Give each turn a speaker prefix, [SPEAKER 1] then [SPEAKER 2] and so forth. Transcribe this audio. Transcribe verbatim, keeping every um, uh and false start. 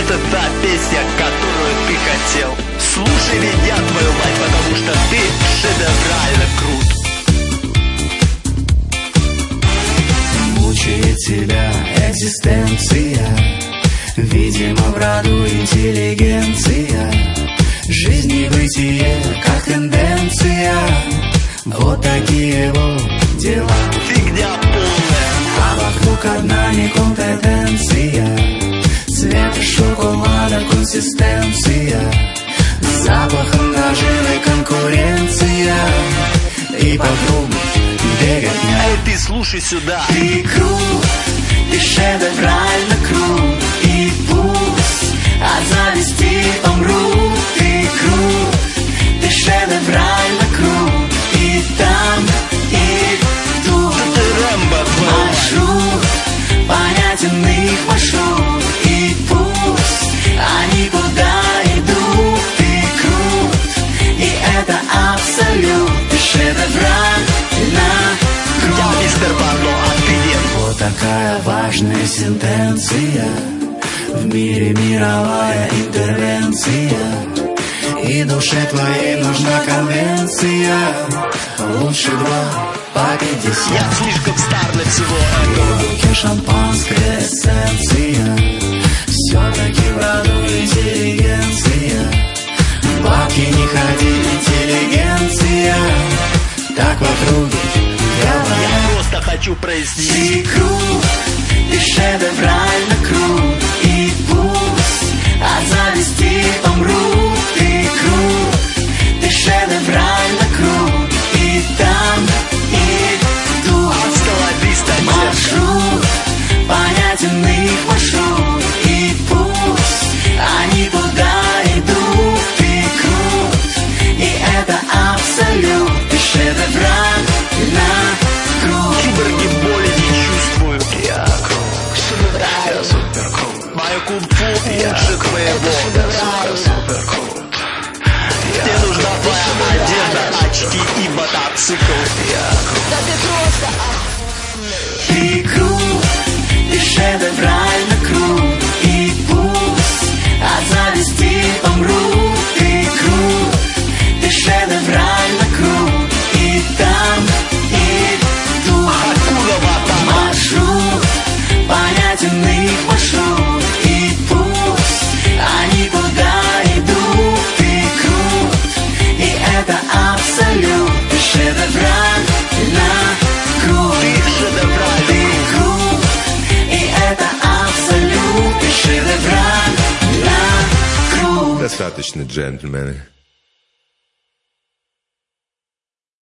[SPEAKER 1] Это та песня, которую ты хотел. Слушай меня, твою мать, потому что ты шедеврально крут.
[SPEAKER 2] Мучает тебя экзистенция, видимо, в роду интеллигенция. Жизнь и бытие, как тенденция. Вот такие вот дела.
[SPEAKER 1] Фигня полная.
[SPEAKER 2] А вокруг одна некомпетенция. Цвет шоколада, консистенция. С запахом наживы конкуренция. И по кругу беготня.
[SPEAKER 1] Эй, ты слушай сюда.
[SPEAKER 2] Ты крут, ты шедеврально крут. И пусть от зависти помрут. Ты крут, ты шедеврально крут. И там, и тут.
[SPEAKER 1] Ты Рэмбо,
[SPEAKER 2] маршрут, понятен их маршрут. И пусть они куда идут. Ты крут, и это абсолют. Ты шедеврально крут.
[SPEAKER 1] Я мистер Барло, а ты нет.
[SPEAKER 2] Вот такая важная сентенция. В мире мировая интервенция. И душе твоей нужна конвенция. Лучше два по пятьдесят.
[SPEAKER 1] Я слишком стар для всего этого.
[SPEAKER 2] В руке шампанская эссенция. Все-таки в роду интеллигенция. Бабки не ходи, интеллигенция. Так вокруг говорят.
[SPEAKER 1] Я просто хочу прояснить.
[SPEAKER 2] Ты крут, ты шедеврально крут. И пусть от зависти помрут. Ты крут, ты шедеврально крут. И там, и тут маршрут, понятен их маршрут. И пусть они туда идут. Ты крут, и это абсолют. Ты шедеврально крут.
[SPEAKER 1] Киборги боли не чувствуют.
[SPEAKER 2] Я крут, я супер крут.
[SPEAKER 1] Мое кунг-фу лучше твоего.
[SPEAKER 2] Я супер крут.
[SPEAKER 1] Мне нужна твоя одежда, очки и мотоцикл.
[SPEAKER 2] Я крут.
[SPEAKER 3] Да ты просто
[SPEAKER 2] Ты крут, ты шедеврально крут. И пусть от зависти помрут. Ты крут, ты шедеврально крут. И там, и тут
[SPEAKER 1] Акуна Матата.
[SPEAKER 2] маршрут, понятен их маршрут. И пусть они куда идут. Ты крут, и это абсолют. Ты шедеврально крут.
[SPEAKER 1] Ты шедеврально
[SPEAKER 2] Ты крут, и это абсолют. Ты шедеврально крут.
[SPEAKER 4] Достаточно, джентльмены.